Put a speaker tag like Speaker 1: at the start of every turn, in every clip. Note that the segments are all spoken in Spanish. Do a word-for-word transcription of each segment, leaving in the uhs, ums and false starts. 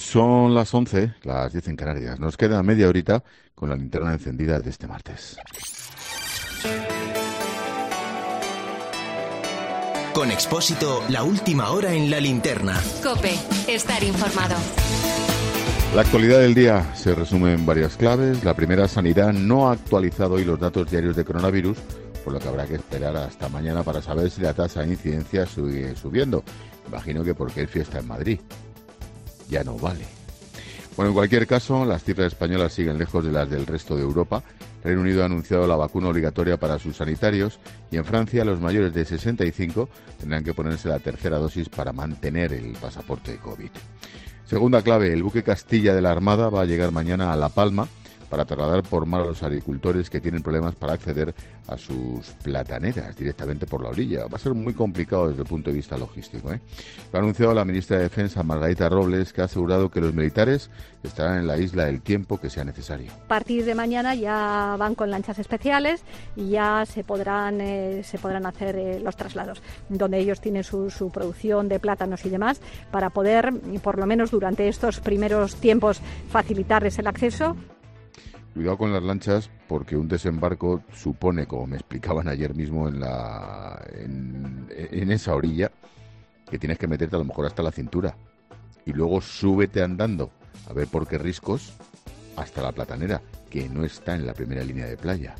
Speaker 1: Son las once, las diez en Canarias. Nos queda media horita con la linterna encendida de este martes.
Speaker 2: Con Expósito, la última hora en la linterna.
Speaker 3: COPE, estar informado.
Speaker 1: La actualidad del día se resume en varias claves. La primera, Sanidad no ha actualizado hoy los datos diarios de coronavirus, por lo que habrá que esperar hasta mañana para saber si la tasa de incidencia sigue subiendo. Imagino que porque es fiesta en Madrid. Ya no vale. Bueno, en cualquier caso, las cifras españolas siguen lejos de las del resto de Europa. Reino Unido ha anunciado la vacuna obligatoria para sus sanitarios y en Francia los mayores de sesenta y cinco tendrán que ponerse la tercera dosis para mantener el pasaporte de COVID. Segunda clave, el buque Castilla de la Armada va a llegar mañana a La Palma para trasladar por mar a los agricultores que tienen problemas para acceder a sus plataneras directamente por la orilla. Va a ser muy complicado desde el punto de vista logístico, ¿eh? Lo ha anunciado la ministra de Defensa, Margarita Robles, que ha asegurado que los militares estarán en la isla el tiempo que sea necesario.
Speaker 4: A partir de mañana ya van con lanchas especiales y ya se podrán eh, se podrán hacer eh, los traslados, donde ellos tienen su, su producción de plátanos y demás, para poder, por lo menos durante estos primeros tiempos, facilitarles el acceso.
Speaker 1: Cuidado con las lanchas, porque un desembarco supone, como me explicaban ayer mismo en la en, en esa orilla, que tienes que meterte a lo mejor hasta la cintura y luego súbete andando a ver por qué riscos hasta la platanera, que no está en la primera línea de playa,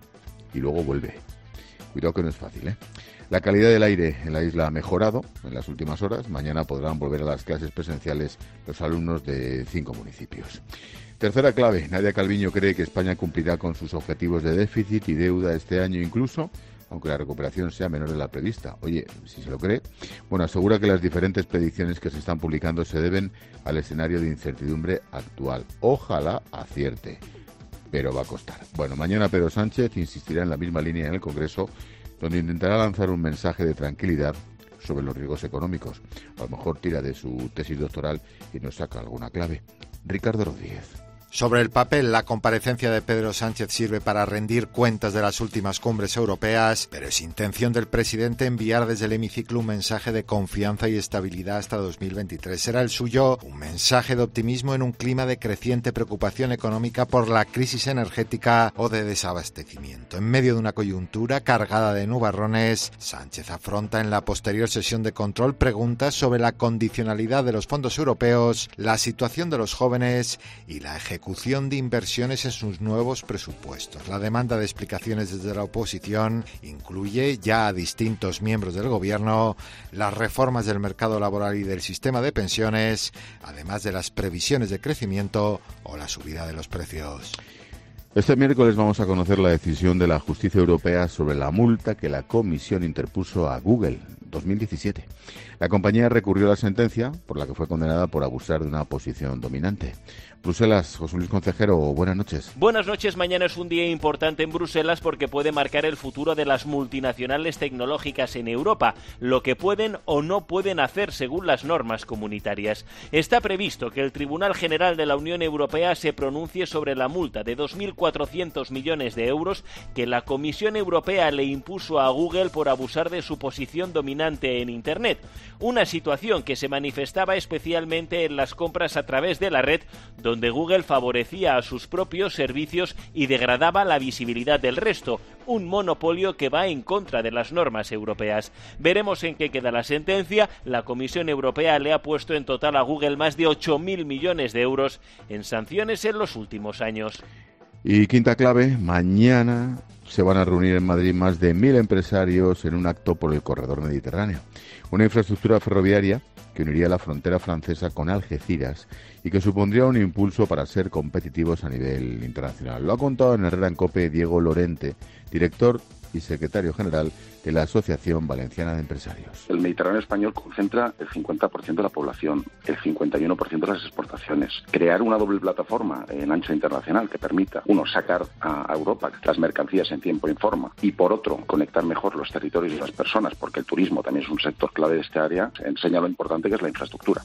Speaker 1: y luego vuelve. Cuidado que no es fácil, ¿eh? La calidad del aire en la isla ha mejorado en las últimas horas. Mañana podrán volver a las clases presenciales los alumnos de cinco municipios. Tercera clave, Nadia Calviño cree que España cumplirá con sus objetivos de déficit y deuda este año incluso, aunque la recuperación sea menor de la prevista. Oye, si se lo cree, bueno, asegura que las diferentes predicciones que se están publicando se deben al escenario de incertidumbre actual. Ojalá acierte, pero va a costar. Bueno, mañana Pedro Sánchez insistirá en la misma línea en el Congreso, donde intentará lanzar un mensaje de tranquilidad sobre los riesgos económicos. A lo mejor tira de su tesis doctoral y nos saca alguna clave. Ricardo Rodríguez.
Speaker 5: Sobre el papel, la comparecencia de Pedro Sánchez sirve para rendir cuentas de las últimas cumbres europeas, pero es intención del presidente enviar desde el hemiciclo un mensaje de confianza y estabilidad hasta dos mil veintitrés. Será el suyo un mensaje de optimismo en un clima de creciente preocupación económica por la crisis energética o de desabastecimiento. En medio de una coyuntura cargada de nubarrones, Sánchez afronta en la posterior sesión de control preguntas sobre la condicionalidad de los fondos europeos, la situación de los jóvenes y la ejecución ejecución de inversiones en sus nuevos presupuestos. La demanda de explicaciones desde la oposición incluye ya a distintos miembros del gobierno las reformas del mercado laboral y del sistema de pensiones, además de las previsiones de crecimiento o la subida de los precios.
Speaker 1: Este miércoles vamos a conocer la decisión de la Justicia Europea sobre la multa que la Comisión interpuso a Google en dos mil diecisiete. La compañía recurrió a la sentencia por la que fue condenada por abusar de una posición dominante. Bruselas, José Luis Concejero, buenas noches.
Speaker 6: Buenas noches. Mañana es un día importante en Bruselas porque puede marcar el futuro de las multinacionales tecnológicas en Europa, lo que pueden o no pueden hacer según las normas comunitarias. Está previsto que el Tribunal General de la Unión Europea se pronuncie sobre la multa de dos mil cuatrocientos millones de euros que la Comisión Europea le impuso a Google por abusar de su posición dominante en Internet. Una situación que se manifestaba especialmente en las compras a través de la red, donde Google favorecía a sus propios servicios y degradaba la visibilidad del resto, un monopolio que va en contra de las normas europeas. Veremos en qué queda la sentencia. La Comisión Europea le ha puesto en total a Google más de ocho mil millones de euros en sanciones en los últimos años.
Speaker 1: Y quinta clave, mañana se van a reunir en Madrid más de mil empresarios en un acto por el corredor mediterráneo, una infraestructura ferroviaria que uniría la frontera francesa con Algeciras y que supondría un impulso para ser competitivos a nivel internacional. Lo ha contado en Herrera en COPE Diego Lorente, director y secretario general de la Asociación Valenciana de Empresarios.
Speaker 7: El Mediterráneo español concentra el cincuenta por ciento de la población, el cincuenta y uno por ciento de las exportaciones. Crear una doble plataforma en ancho internacional que permita, uno, sacar a Europa las mercancías en tiempo y en forma, y por otro, conectar mejor los territorios y las personas, porque el turismo también es un sector clave de esta área, enseña lo importante que es la infraestructura.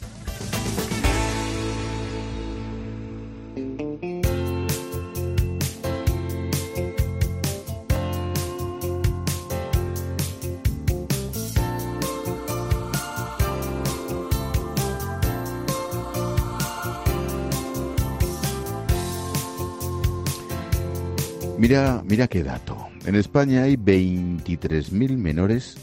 Speaker 1: Mira, mira qué dato. En España hay veintitrés mil menores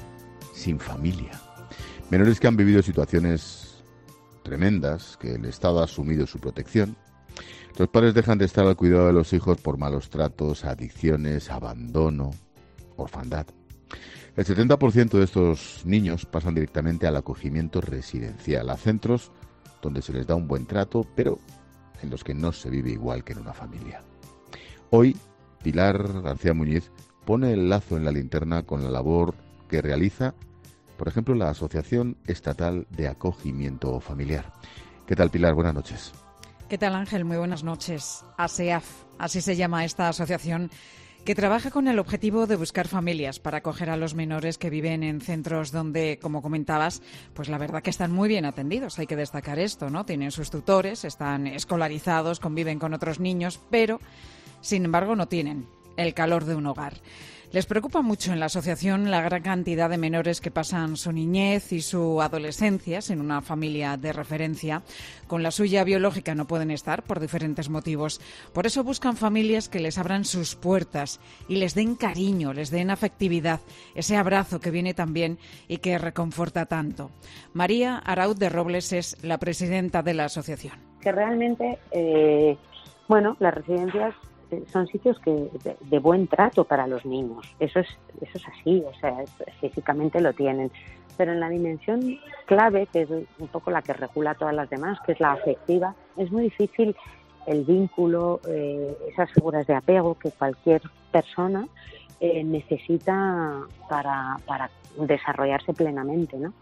Speaker 1: sin familia. Menores que han vivido situaciones tremendas, que el Estado ha asumido su protección. Los padres dejan de estar al cuidado de los hijos por malos tratos, adicciones, abandono, orfandad. El setenta por ciento de estos niños pasan directamente al acogimiento residencial, a centros donde se les da un buen trato, pero en los que no se vive igual que en una familia. Hoy, Pilar García Muñiz pone el lazo en la linterna con la labor que realiza, por ejemplo, la Asociación Estatal de Acogimiento Familiar. ¿Qué tal, Pilar? Buenas noches.
Speaker 8: ¿Qué tal, Ángel? Muy buenas noches. ASEAF, así se llama esta asociación, que trabaja con el objetivo de buscar familias para acoger a los menores que viven en centros donde, como comentabas, pues la verdad que están muy bien atendidos. Hay que destacar esto, ¿no? Tienen sus tutores, están escolarizados, conviven con otros niños, pero, sin embargo, no tienen el calor de un hogar. Les preocupa mucho en la asociación la gran cantidad de menores que pasan su niñez y su adolescencia en una familia de referencia. Con la suya biológica no pueden estar por diferentes motivos. Por eso buscan familias que les abran sus puertas y les den cariño, les den afectividad, ese abrazo que viene tan bien y que reconforta tanto. María Arauz de Robles es la presidenta de la asociación.
Speaker 9: Que realmente, eh, bueno, las residencias son sitios que de, de buen trato para los niños. Eso es eso es así, o sea, es, físicamente lo tienen. Pero en la dimensión clave, que es un poco la que regula todas las demás, que es la afectiva, es muy difícil el vínculo, eh, esas figuras de apego que cualquier persona eh, necesita para, para desarrollarse plenamente, ¿no?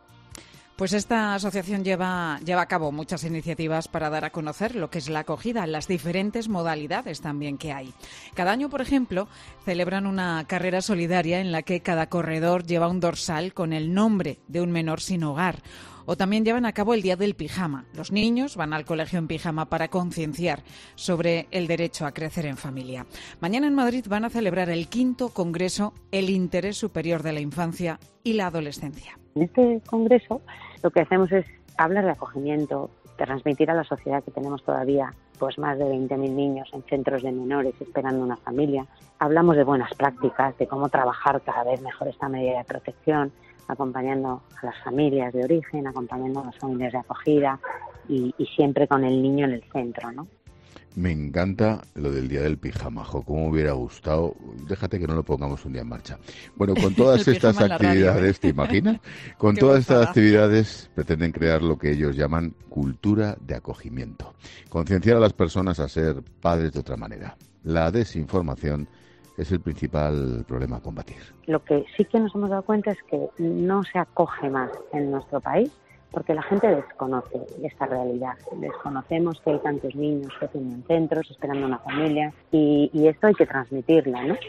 Speaker 8: Pues esta asociación lleva, lleva a cabo muchas iniciativas para dar a conocer lo que es la acogida, las diferentes modalidades también que hay. Cada año, por ejemplo, celebran una carrera solidaria en la que cada corredor lleva un dorsal con el nombre de un menor sin hogar. O también llevan a cabo el Día del Pijama. Los niños van al colegio en pijama para concienciar sobre el derecho a crecer en familia. Mañana en Madrid van a celebrar el quinto congreso El Interés Superior de la Infancia y la Adolescencia.
Speaker 9: En este congreso lo que hacemos es hablar de acogimiento, transmitir a la sociedad que tenemos todavía pues más de veinte mil niños en centros de menores esperando una familia. Hablamos de buenas prácticas, de cómo trabajar cada vez mejor esta medida de protección, acompañando a las familias de origen, acompañando a las familias de acogida y, y siempre con el niño en el centro, ¿no?
Speaker 1: Me encanta lo del Día del Pijama, jo, cómo me hubiera gustado. Déjate que no lo pongamos un día en marcha. Bueno, con todas estas actividades, radio, ¿eh? ¿Te imaginas? Con todas estas actividades pretenden crear lo que ellos llaman cultura de acogimiento. Concienciar a las personas a ser padres de otra manera. La desinformación es el principal problema a combatir.
Speaker 9: Lo que sí que nos hemos dado cuenta es que no se acoge más en nuestro país porque la gente desconoce esta realidad. Desconocemos que hay tantos niños que tienen centros esperando una familia y, y esto hay que transmitirla, ¿no?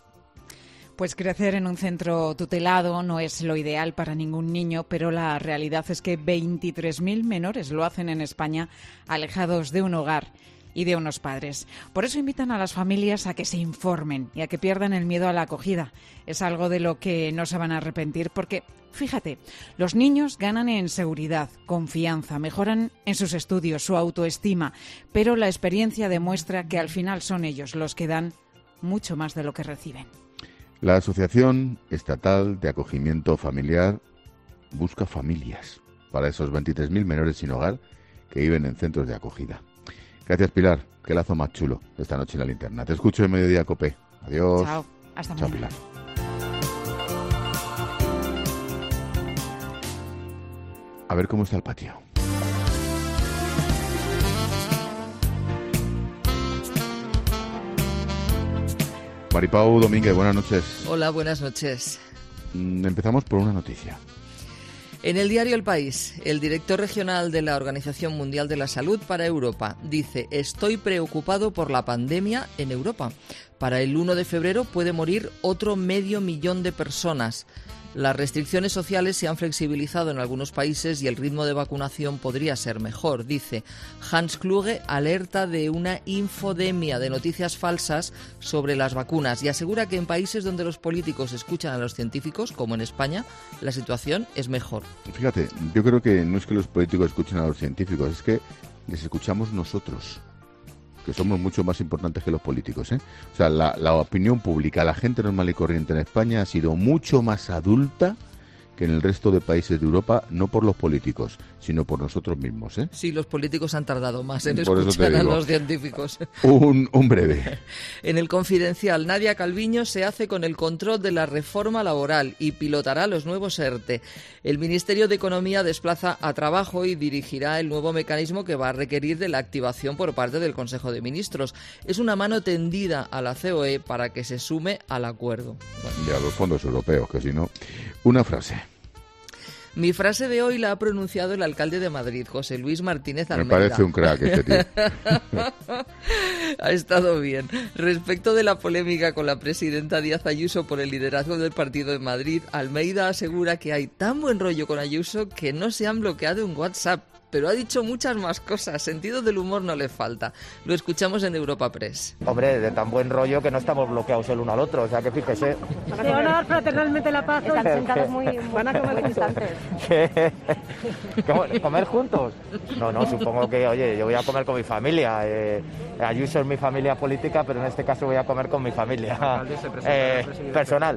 Speaker 8: Pues crecer en un centro tutelado no es lo ideal para ningún niño, pero la realidad es que veintitrés mil menores lo hacen en España alejados de un hogar y de unos padres. Por eso invitan a las familias a que se informen y a que pierdan el miedo a la acogida. Es algo de lo que no se van a arrepentir porque, fíjate, los niños ganan en seguridad, confianza, mejoran en sus estudios, su autoestima, pero la experiencia demuestra que al final son ellos los que dan mucho más de lo que reciben.
Speaker 1: La Asociación Estatal de Acogimiento Familiar busca familias para esos veintitrés mil menores sin hogar que viven en centros de acogida. Gracias, Pilar. Qué lazo más chulo esta noche en la linterna. Te escucho en Mediodía Cope. Adiós.
Speaker 8: Chao. Hasta
Speaker 1: Chao,
Speaker 8: mañana.
Speaker 1: Pilar. A ver cómo está el patio. Maripau Domínguez, buenas noches.
Speaker 10: Hola, buenas noches.
Speaker 1: Empezamos por una noticia.
Speaker 10: En el diario El País, el director regional de la Organización Mundial de la Salud para Europa dice: estoy preocupado por la pandemia en Europa. Para el uno de febrero puede morir otro medio millón de personas. Las restricciones sociales se han flexibilizado en algunos países y el ritmo de vacunación podría ser mejor, dice. Hans Kluge alerta de una infodemia de noticias falsas sobre las vacunas y asegura que en países donde los políticos escuchan a los científicos, como en España, la situación es mejor.
Speaker 1: Fíjate, yo creo que no es que los políticos escuchen a los científicos, es que les escuchamos nosotros. que somos mucho más importantes que los políticos, ¿eh? O sea, la, la opinión pública, la gente normal y corriente en España ha sido mucho más adulta que en el resto de países de Europa, no por los políticos, sino por nosotros mismos, ¿eh?
Speaker 10: Sí, los políticos han tardado más en
Speaker 1: Por
Speaker 10: escuchar a los científicos.
Speaker 1: Un, un breve.
Speaker 10: En el Confidencial, Nadia Calviño se hace con el control de la reforma laboral y pilotará los nuevos ERTE. El Ministerio de Economía desplaza a Trabajo y dirigirá el nuevo mecanismo que va a requerir de la activación por parte del Consejo de Ministros. Es una mano tendida a la C O E para que se sume al acuerdo.
Speaker 1: Bueno. Y a los fondos europeos, que si no... Una frase.
Speaker 10: Mi frase de hoy la ha pronunciado el alcalde de Madrid, José Luis Martínez Almeida.
Speaker 1: Me parece un crack este tío.
Speaker 10: Ha estado bien. Respecto de la polémica con la presidenta Díaz Ayuso por el liderazgo del partido en Madrid, Almeida asegura que hay tan buen rollo con Ayuso que no se han bloqueado en WhatsApp, pero ha dicho muchas más cosas. Sentido del humor no le falta. Lo escuchamos en Europa Press.
Speaker 11: Hombre, de tan buen rollo que no estamos bloqueados el uno al otro, o sea que fíjese.
Speaker 12: De honor fraternalmente la paz.
Speaker 4: Están sentados muy, muy,
Speaker 12: van a comer
Speaker 4: distantes.
Speaker 11: ¿Comer juntos? No, no, supongo que, oye, yo voy a comer con mi familia. Eh, Ayuso es mi familia política, pero en este caso voy a comer con mi familia eh, personal.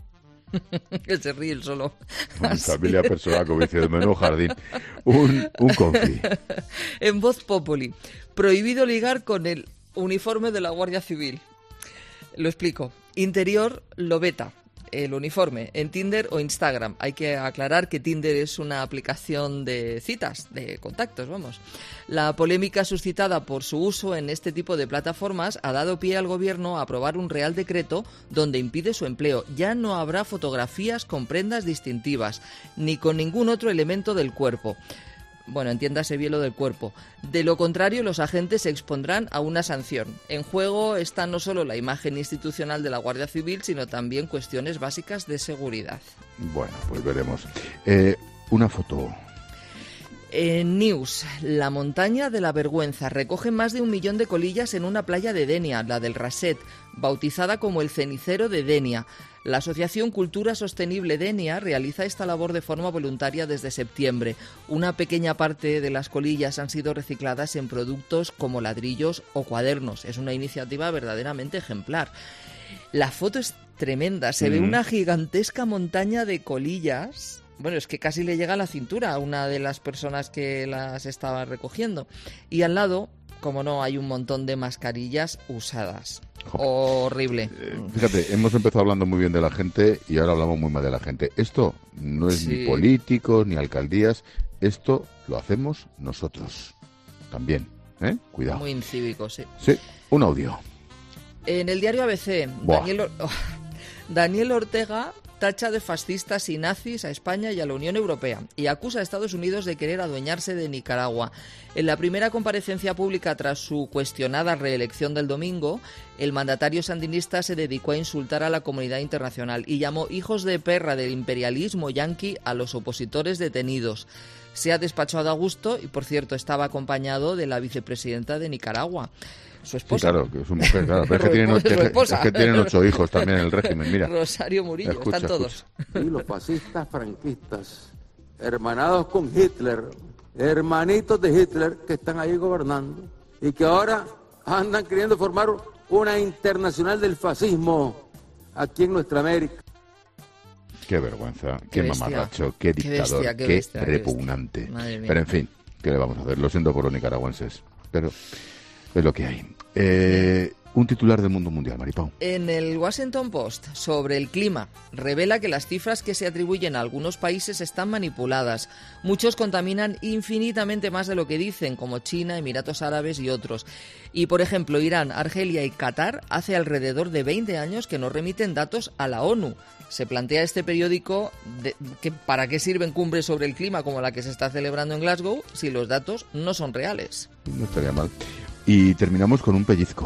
Speaker 10: Que se ríe el solo.
Speaker 1: Mi familia personal, como dice de Menú Jardín. Un, un confi.
Speaker 10: En Voz Populi, prohibido ligar con el uniforme de la Guardia Civil. Lo explico. Interior lo veta, el uniforme, en Tinder o Instagram. Hay que aclarar que Tinder es una aplicación de citas, de contactos, vamos. La polémica suscitada por su uso en este tipo de plataformas ha dado pie al gobierno a aprobar un real decreto donde impide su empleo. Ya no habrá fotografías con prendas distintivas, ni con ningún otro elemento del cuerpo. Bueno, entiéndase bien lo del cuerpo. De lo contrario, los agentes se expondrán a una sanción. En juego está no solo la imagen institucional de la Guardia Civil, sino también cuestiones básicas de seguridad.
Speaker 1: Bueno, pues veremos. Eh, una foto.
Speaker 10: En News, la montaña de la vergüenza recoge más de un millón de colillas en una playa de Denia, la del Raset, bautizada como el cenicero de Denia. La Asociación Cultura Sostenible Denia realiza esta labor de forma voluntaria desde septiembre. Una pequeña parte de las colillas han sido recicladas en productos como ladrillos o cuadernos. Es una iniciativa verdaderamente ejemplar. La foto es tremenda. Se mm. ve una gigantesca montaña de colillas. Bueno, es que casi le llega a la cintura a una de las personas que las estaba recogiendo. Y al lado, como no, hay un montón de mascarillas usadas. Horrible.
Speaker 1: Eh, fíjate, hemos empezado hablando muy bien de la gente y ahora hablamos muy mal de la gente. Esto no es sí. ni políticos ni alcaldías, esto lo hacemos nosotros también, ¿eh? Cuidado.
Speaker 10: Muy incívico, sí.
Speaker 1: Sí, un audio.
Speaker 10: En el diario A B C, Daniel, oh, Daniel Ortega tacha de fascistas y nazis a España y a la Unión Europea y acusa a Estados Unidos de querer adueñarse de Nicaragua. En la primera comparecencia pública tras su cuestionada reelección del domingo, el mandatario sandinista se dedicó a insultar a la comunidad internacional y llamó hijos de perra del imperialismo yanqui a los opositores detenidos. Se ha despachado a gusto y, por cierto, estaba acompañado de la vicepresidenta de Nicaragua. Su esposa.
Speaker 1: Sí, claro, que es su mujer, claro. Pero es, que tienen, es, es que tienen ocho hijos también en el régimen, mira.
Speaker 10: Rosario Murillo, escucha, están todos.
Speaker 13: Y los fascistas franquistas, hermanados con Hitler, hermanitos de Hitler que están ahí gobernando y que ahora andan queriendo formar una internacional del fascismo aquí en nuestra América.
Speaker 1: Qué vergüenza, qué, qué mamarracho, qué dictador, qué, bestia, qué, qué bestia, repugnante. Qué Pero en fin, ¿qué le vamos a hacer? Lo siento por los nicaragüenses, pero es lo que hay. Eh, un titular del mundo mundial, Maripau.
Speaker 10: En el Washington Post, sobre el clima, revela que las cifras que se atribuyen a algunos países están manipuladas. Muchos contaminan infinitamente más de lo que dicen, como China, Emiratos Árabes y otros. Y, por ejemplo, Irán, Argelia y Qatar hace alrededor de veinte años que no remiten datos a la ONU. Se plantea este periódico de, que para qué sirven cumbres sobre el clima como la que se está celebrando en Glasgow si los datos no son reales.
Speaker 1: No estaría mal. Y terminamos con un pellizco.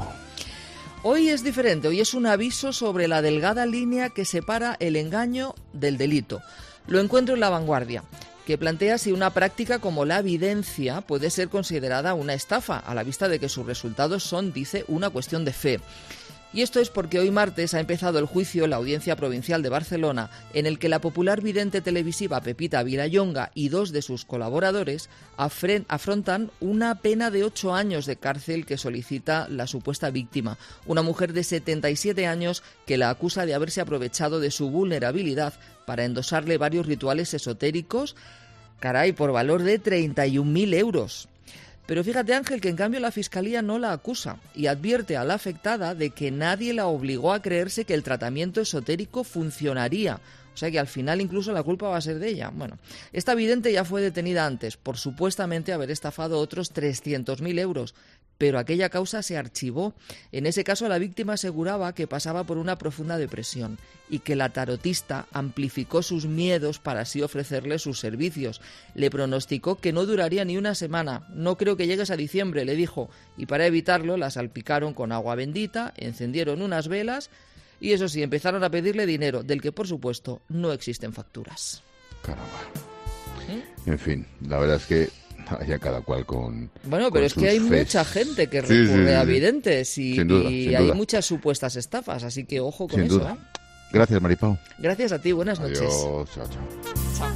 Speaker 10: Hoy es diferente, hoy es un aviso sobre la delgada línea que separa el engaño del delito. Lo encuentro en La Vanguardia, que plantea si una práctica como la videncia puede ser considerada una estafa, a la vista de que sus resultados son, dice, una cuestión de fe. Y esto es porque hoy martes ha empezado el juicio en la Audiencia Provincial de Barcelona, en el que la popular vidente televisiva Pepita Vilallonga y dos de sus colaboradores afrontan una pena de ocho años de cárcel que solicita la supuesta víctima, una mujer de setenta y siete años que la acusa de haberse aprovechado de su vulnerabilidad para endosarle varios rituales esotéricos, caray, por valor de treinta y un mil euros. Pero fíjate, Ángel, que en cambio la Fiscalía no la acusa y advierte a la afectada de que nadie la obligó a creerse que el tratamiento esotérico funcionaría. O sea que al final incluso la culpa va a ser de ella. Bueno, esta vidente ya fue detenida antes por supuestamente haber estafado otros trescientos mil euros, pero aquella causa se archivó. En ese caso la víctima aseguraba que pasaba por una profunda depresión y que la tarotista amplificó sus miedos para así ofrecerle sus servicios. Le pronosticó que no duraría ni una semana. No creo que llegues a diciembre, le dijo, y para evitarlo la salpicaron con agua bendita, encendieron unas velas y eso sí, empezaron a pedirle dinero, del que por supuesto no existen facturas.
Speaker 1: Caramba. ¿Eh? En fin, la verdad es que haya cada cual con
Speaker 10: Bueno, pero
Speaker 1: con
Speaker 10: es que hay
Speaker 1: fes.
Speaker 10: mucha gente que
Speaker 1: sí,
Speaker 10: recurre
Speaker 1: sí, sí.
Speaker 10: a videntes y,
Speaker 1: Sin duda,
Speaker 10: y
Speaker 1: sin
Speaker 10: hay
Speaker 1: duda.
Speaker 10: muchas supuestas estafas, así que ojo con
Speaker 1: Sin
Speaker 10: eso.
Speaker 1: duda.
Speaker 10: ¿eh?
Speaker 1: Gracias, Maripau.
Speaker 10: Gracias a ti, buenas noches.
Speaker 1: Adiós, chao, chao.
Speaker 10: Chao.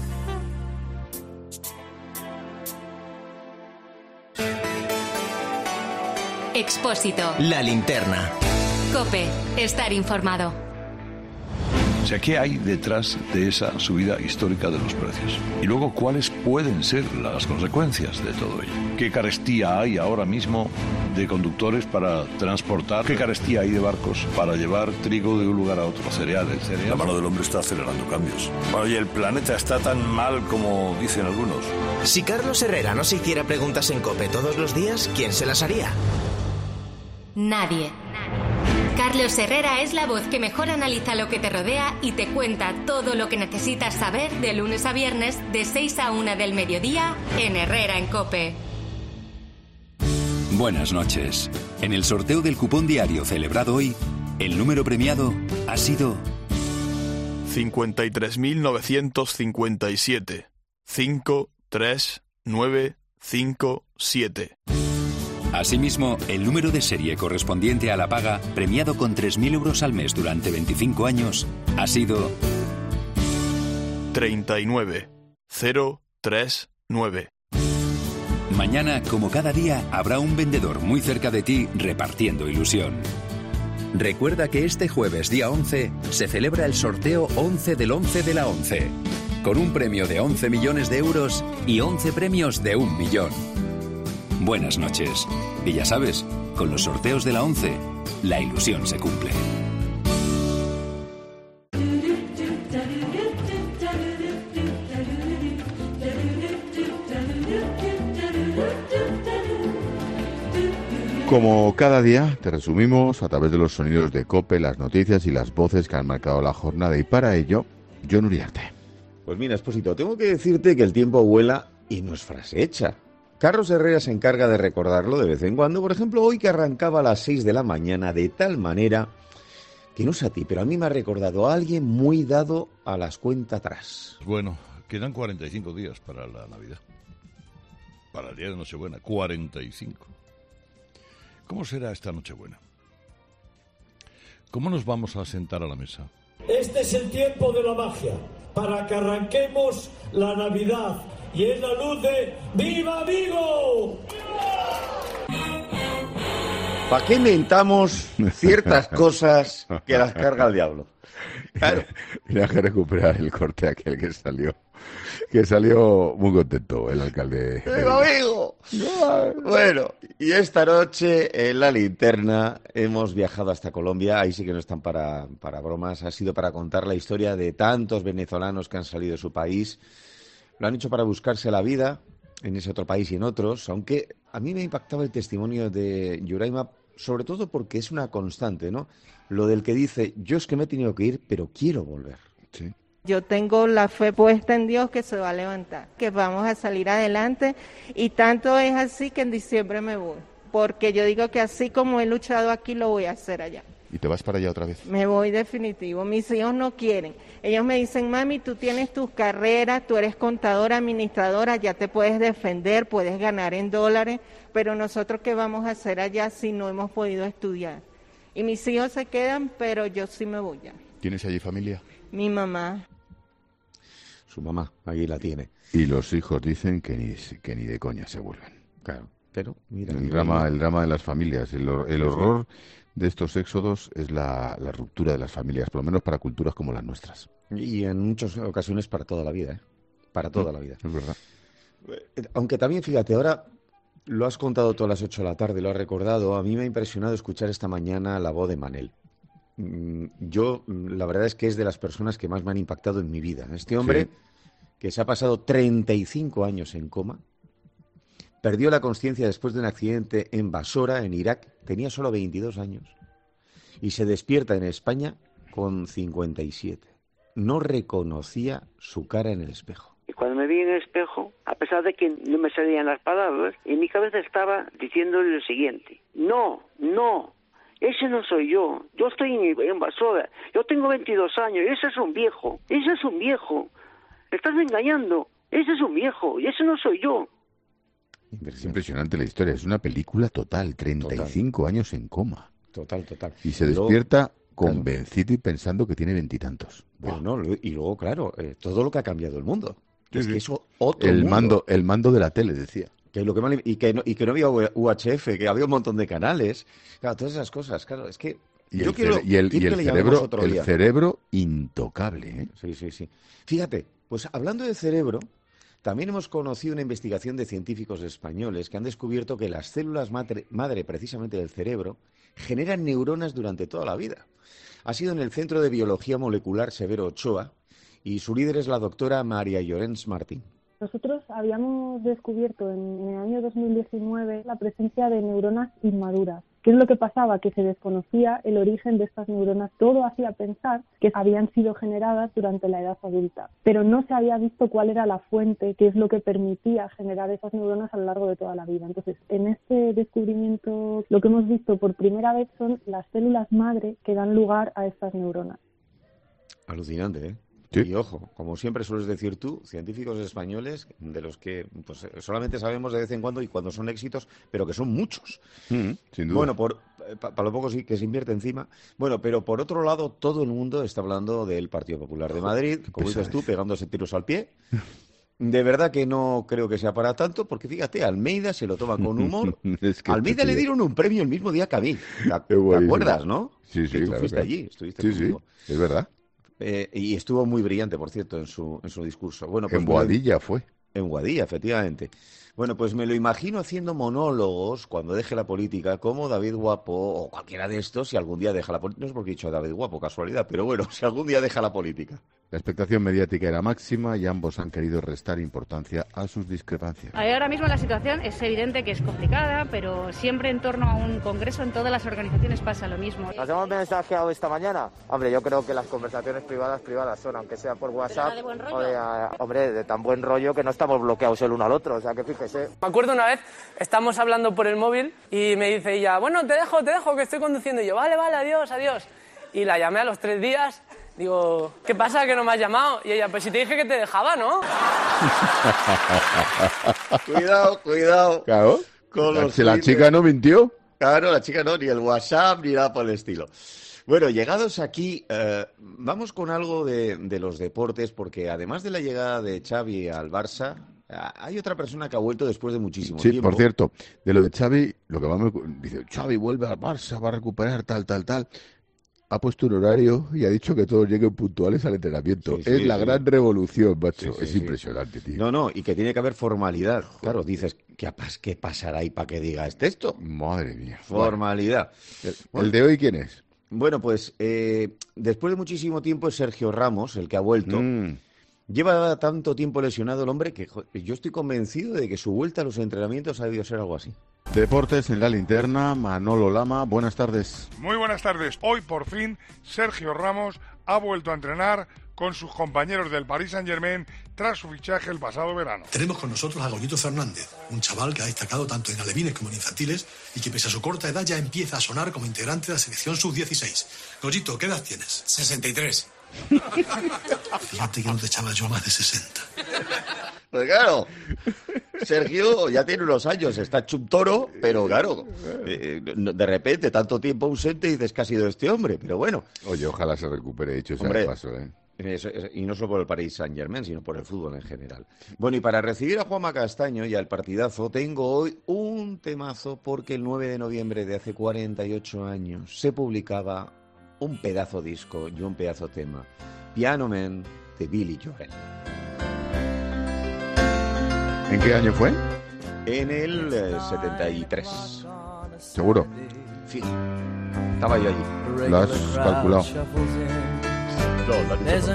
Speaker 3: Expósito.
Speaker 2: La linterna.
Speaker 3: COPE. Estar informado.
Speaker 14: O sea, ¿qué hay detrás de esa subida histórica de los precios? Y luego, ¿cuáles pueden ser las consecuencias de todo ello? ¿Qué carestía hay ahora mismo de conductores para transportar? ¿Qué carestía hay de barcos para llevar trigo de un lugar a otro? Cereales, cereales.
Speaker 15: La mano del hombre está acelerando cambios. Oye, el planeta está tan mal como dicen algunos.
Speaker 2: Si Carlos Herrera no se hiciera preguntas en COPE todos los días, ¿quién se las haría?
Speaker 3: Nadie. Carlos Herrera es la voz que mejor analiza lo que te rodea y te cuenta todo lo que necesitas saber de lunes a viernes de seis a una del mediodía en Herrera en COPE.
Speaker 16: Buenas noches. En el sorteo del cupón diario celebrado hoy, el número premiado ha sido
Speaker 17: cincuenta y tres mil novecientos cincuenta y siete. cinco tres nueve cinco siete.
Speaker 16: Asimismo, el número de serie correspondiente a la paga, premiado con tres mil euros al mes durante veinticinco años, ha sido
Speaker 17: treinta y nueve cero tres nueve.
Speaker 16: Mañana, como cada día, habrá un vendedor muy cerca de ti repartiendo ilusión. Recuerda que este jueves, día once, se celebra el sorteo once del once de la once, con un premio de once millones de euros y once premios de un millón. Buenas noches. Y ya sabes, con los sorteos de la once, la ilusión se cumple.
Speaker 1: Como cada día, te resumimos a través de los sonidos de COPE, las noticias y las voces que han marcado la jornada. Y para ello, Jon Uriarte.
Speaker 18: Pues mira, Expósito, tengo que decirte que el tiempo vuela y no es frase hecha. Carlos Herrera se encarga de recordarlo de vez en cuando, por ejemplo, hoy que arrancaba a las seis de la mañana, de tal manera que no sé a ti, pero a mí me ha recordado a alguien muy dado a las cuentas atrás.
Speaker 14: Bueno, quedan cuarenta y cinco días para la Navidad. Para el día de Nochebuena, cuarenta y cinco. ¿Cómo será esta Nochebuena? ¿Cómo nos vamos a sentar a la mesa?
Speaker 19: Este es el tiempo de la magia, para que arranquemos la Navidad. Y es la luz de ¡Viva Vigo!
Speaker 18: ¿Para qué inventamos ciertas cosas que las carga el diablo?
Speaker 1: Claro. Mira que recuperar el corte aquel que salió, que salió muy contento el alcalde.
Speaker 18: ¡Viva Vigo! Bueno, y esta noche en la linterna hemos viajado hasta Colombia. Ahí sí que no están para, para bromas. Ha sido para contar la historia de tantos venezolanos que han salido de su país. Lo han hecho para buscarse la vida en ese otro país y en otros, aunque a mí me impactaba el testimonio de Yuraima, sobre todo porque es una constante, ¿no? Lo del que dice, yo es que me he tenido que ir, pero quiero volver.
Speaker 1: Sí.
Speaker 20: Yo tengo la fe puesta en Dios que se va a levantar, que vamos a salir adelante, y tanto es así que en diciembre me voy, porque yo digo que así como he luchado aquí, lo voy a hacer allá.
Speaker 1: ¿Y te vas para allá otra vez?
Speaker 20: Me voy definitivo. Mis hijos no quieren. Ellos me dicen, mami, tú tienes tus carreras, tú eres contadora, administradora, ya te puedes defender, puedes ganar en dólares, pero nosotros, ¿qué vamos a hacer allá si no hemos podido estudiar? Y mis hijos se quedan, pero yo sí me voy ya.
Speaker 1: ¿Tienes allí familia?
Speaker 20: Mi mamá.
Speaker 18: Su mamá, ahí la tiene.
Speaker 1: Y los hijos dicen que ni, que ni de coña se vuelven.
Speaker 18: Claro, pero mira...
Speaker 1: El drama, el drama de las familias, el, el horror de estos éxodos es la, la ruptura de las familias, por lo menos para culturas como las nuestras.
Speaker 18: Y en muchas ocasiones para toda la vida, ¿eh? Para toda
Speaker 1: sí,
Speaker 18: la vida.
Speaker 1: Es verdad.
Speaker 18: Aunque también, fíjate, ahora lo has contado todas las ocho de la tarde, lo has recordado, a mí me ha impresionado escuchar esta mañana la voz de Manel. Yo, la verdad es que es de las personas que más me han impactado en mi vida. Este hombre, sí, que se ha pasado treinta y cinco años en coma, perdió la consciencia después de un accidente en Basora, en Irak, tenía solo veintidós años, y se despierta en España con cincuenta y siete. No reconocía su cara en el espejo.
Speaker 21: Y cuando me vi en el espejo, a pesar de que no me salían las palabras, en mi cabeza estaba diciéndole lo siguiente: no, no, ese no soy yo, yo estoy en, en Basora, yo tengo veintidós años, ese es un viejo, ese es un viejo, me estás engañando, ese es un viejo, y ese no soy yo.
Speaker 1: Es impresionante la historia, es una película total, treinta y cinco total. Años en coma.
Speaker 18: Total, total.
Speaker 1: Y se despierta convencido y pensando que tiene veintitantos.
Speaker 18: Bueno, no, y luego, claro, eh, todo lo que ha cambiado el mundo. Sí, es sí. que eso otro
Speaker 1: el
Speaker 18: mundo.
Speaker 1: mando el mando de la tele, decía.
Speaker 18: Que lo que mal, y, que no, y que no había U H F, que había un montón de canales. Claro, todas esas cosas, claro, es que...
Speaker 1: Y
Speaker 18: yo
Speaker 1: el,
Speaker 18: quiero,
Speaker 1: cere y el, y el, cerebro, el cerebro intocable, ¿eh?
Speaker 18: Sí, sí, sí. Fíjate, pues hablando de cerebro, también hemos conocido una investigación de científicos españoles que han descubierto que las células madre, madre precisamente del cerebro, generan neuronas durante toda la vida. Ha sido en el Centro de Biología Molecular Severo Ochoa, y su líder es la doctora María Llorens Martín.
Speaker 22: Nosotros habíamos descubierto en, en el año dos mil diecinueve la presencia de neuronas inmaduras. ¿Qué es lo que pasaba? Que se desconocía el origen de estas neuronas. Todo hacía pensar que habían sido generadas durante la edad adulta, pero no se había visto cuál era la fuente, qué es lo que permitía generar esas neuronas a lo largo de toda la vida. Entonces, en este descubrimiento, lo que hemos visto por primera vez son las células madre que dan lugar a estas neuronas.
Speaker 18: Alucinante, ¿eh? Sí. Y ojo, como siempre sueles decir tú, científicos españoles de los que pues, solamente sabemos de vez en cuando y cuando son éxitos, pero que son muchos.
Speaker 1: Mm, sin duda.
Speaker 18: Bueno, por, para pa lo poco sí que se invierte encima. Bueno, pero por otro lado, todo el mundo está hablando del Partido Popular de Madrid, como dices tú, pegándose tiros al pie. De verdad que no creo que sea para tanto, porque fíjate, Almeida se lo toma con humor. Es que Almeida le dieron un premio el mismo día que a mí. ¿Te, ¿te acuerdas, no?
Speaker 1: Sí, sí,
Speaker 18: que tú
Speaker 1: claro,
Speaker 18: fuiste
Speaker 1: claro.
Speaker 18: allí, estuviste
Speaker 1: sí,
Speaker 18: conmigo.
Speaker 1: Sí, es verdad.
Speaker 18: Eh, y estuvo muy brillante, por cierto, en su, en su discurso. Bueno, pues
Speaker 1: en Boadilla me... fue.
Speaker 18: En Boadilla, efectivamente. Bueno, pues me lo imagino haciendo monólogos cuando deje la política, como David Guapo o cualquiera de estos, si algún día deja la política. No es porque he dicho David Guapo, casualidad, pero bueno, si algún día deja la política.
Speaker 1: La expectación mediática era máxima y ambos han querido restar importancia a sus discrepancias.
Speaker 23: Ahora mismo la situación es evidente que es complicada, pero siempre en torno a un congreso en todas las organizaciones pasa lo mismo.
Speaker 11: ¿Nos hemos mensajeado esta mañana? Hombre, yo creo que las conversaciones privadas privadas son, aunque sea por WhatsApp, de buen rollo. O de, hombre, de tan buen rollo que no estamos bloqueados el uno al otro, o sea que fíjese.
Speaker 24: Me acuerdo una vez, estamos hablando por el móvil y me dice ella, bueno, te dejo, te dejo, que estoy conduciendo. Y yo, vale, vale, adiós, adiós. Y la llamé a los tres días. Digo, ¿qué pasa que no me has llamado? Y ella, pues si te dije que te dejaba, ¿no?
Speaker 18: Cuidado, cuidado.
Speaker 1: Claro.
Speaker 18: Con los
Speaker 1: si la chica no mintió.
Speaker 18: Claro, la chica no, ni el WhatsApp, ni nada por el estilo. Bueno, llegados aquí, eh, vamos con algo de, de los deportes, porque además de la llegada de Xavi al Barça, hay otra persona que ha vuelto después de muchísimo
Speaker 1: sí,
Speaker 18: tiempo.
Speaker 1: Sí, por cierto, de lo de Xavi, lo que va a... dice, Xavi vuelve al Barça, va a recuperar tal, tal, tal. Ha puesto un horario y ha dicho que todos lleguen puntuales al entrenamiento. Sí, sí, es la sí. gran revolución, macho. Sí, sí, es sí. impresionante, tío.
Speaker 18: No, no, y que tiene que haber formalidad. Claro, dices, ¿qué, qué pasará ahí para que diga este esto?
Speaker 1: Madre mía.
Speaker 18: Formalidad.
Speaker 1: El, bueno, ¿el de hoy quién es?
Speaker 18: Bueno, pues eh, después de muchísimo tiempo es Sergio Ramos, el que ha vuelto. Mm. Lleva tanto tiempo lesionado el hombre que joder, yo estoy convencido de que su vuelta a los entrenamientos ha debido ser algo así.
Speaker 1: Deportes en la linterna, Manolo Lama, buenas tardes.
Speaker 25: Muy buenas tardes. Hoy por fin Sergio Ramos ha vuelto a entrenar con sus compañeros del Paris Saint-Germain tras su fichaje el pasado verano.
Speaker 26: Tenemos con nosotros a Goyito Fernández, un chaval que ha destacado tanto en alevines como en infantiles y que pese a su corta edad ya empieza a sonar como integrante de la selección sub dieciséis. Goyito, ¿qué edad tienes?
Speaker 27: sesenta y tres.
Speaker 26: Fíjate que no te echaba yo más de sesenta.
Speaker 18: Pues claro, Sergio ya tiene unos años, está hecho un toro, pero claro, eh, de repente, tanto tiempo ausente, dices que ha sido este hombre, pero bueno.
Speaker 1: Oye, ojalá se recupere, hecho ese
Speaker 18: Hombre,
Speaker 1: paso, ¿eh?
Speaker 18: Eso, y no solo por el Paris Saint-Germain, sino por el fútbol en general. Bueno, y para recibir a Juanma Castaño y al partidazo, tengo hoy un temazo porque el nueve de noviembre de hace cuarenta y ocho años se publicaba un pedazo disco y un pedazo tema, Piano Man, de Billy Joel.
Speaker 1: ¿En qué año fue?
Speaker 18: En el eh, setenta y tres.
Speaker 1: ¿Seguro?
Speaker 18: Sí. Estaba yo allí.
Speaker 1: ¿Lo has calculado?
Speaker 18: No, lo has dicho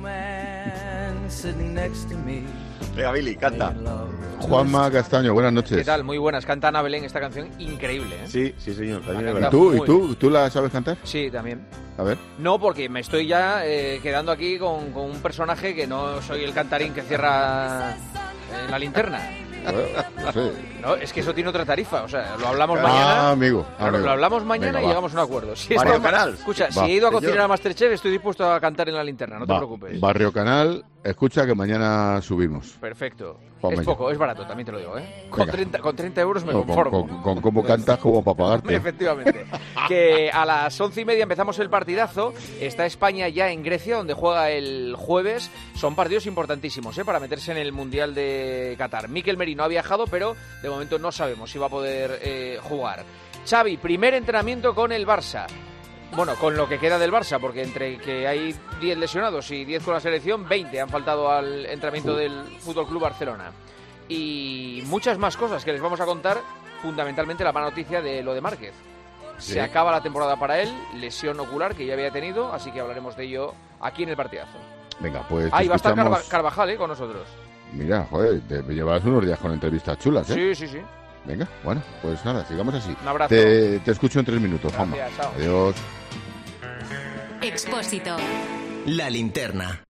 Speaker 18: por mí. Venga, Billy, canta.
Speaker 1: Juanma Castaño, buenas noches.
Speaker 5: ¿Qué tal? Muy buenas. Canta Ana Belén esta canción increíble, ¿eh?
Speaker 18: Sí, sí, señor. También
Speaker 1: ¿Y tú, ¿Y tú, tú la sabes cantar?
Speaker 5: Sí, también.
Speaker 1: A ver.
Speaker 5: No, porque me estoy ya eh, quedando aquí con, con un personaje que no soy el cantarín que cierra eh, la linterna.
Speaker 1: Bueno, no sé.
Speaker 5: No, es que eso tiene otra tarifa, o sea, lo hablamos
Speaker 1: Ah,
Speaker 5: mañana.
Speaker 1: amigo,
Speaker 5: Claro,
Speaker 1: amigo.
Speaker 5: lo hablamos mañana
Speaker 1: Venga,
Speaker 5: y
Speaker 1: va.
Speaker 5: llegamos a un acuerdo. Si
Speaker 1: Barrio
Speaker 5: está-
Speaker 1: Canal.
Speaker 5: Escucha,
Speaker 1: Va.
Speaker 5: si he ido a
Speaker 1: Señor.
Speaker 5: cocinar a Masterchef, estoy dispuesto a cantar en la linterna, no te
Speaker 1: Va.
Speaker 5: preocupes.
Speaker 1: Barrio Canal, escucha que mañana subimos.
Speaker 5: Perfecto.
Speaker 1: Juanma,
Speaker 5: Es
Speaker 1: ya.
Speaker 5: poco, es barato, también te lo digo, ¿eh? Con
Speaker 1: Venga.
Speaker 5: treinta, con treinta euros me
Speaker 1: No, con,
Speaker 5: conformo.
Speaker 1: con, con cómo cantas, como para pagarte.
Speaker 5: Efectivamente. Que a las once y media empezamos el partidazo. Está España ya en Grecia, donde juega el jueves. Son partidos importantísimos, ¿eh? Para meterse en el Mundial de Qatar. Mikel Merino ha viajado, pero de momento no sabemos si va a poder eh, jugar. Xavi, primer entrenamiento con el Barça. Bueno, con lo que queda del Barça, porque entre que hay diez lesionados y diez con la selección, veinte han faltado al entrenamiento del Fútbol Club Barcelona. Y muchas más cosas que les vamos a contar, fundamentalmente la mala noticia de lo de Márquez.
Speaker 1: Sí.
Speaker 5: Se acaba la temporada para él, lesión ocular que ya había tenido, así que hablaremos de ello aquí en el partidazo.
Speaker 1: Venga, pues
Speaker 5: Ahí va a estar
Speaker 1: escuchamos-
Speaker 5: Carva- Carvajal, ¿eh? Con nosotros.
Speaker 1: Mira, joder, te llevas unos días con entrevistas chulas, ¿eh?
Speaker 5: Sí, sí, sí.
Speaker 1: Venga, bueno, pues nada, sigamos así.
Speaker 5: Un abrazo.
Speaker 1: Te, te escucho en tres minutos, Juanma.
Speaker 5: Gracias, chao.
Speaker 1: Adiós.
Speaker 3: Expósito.
Speaker 2: La linterna.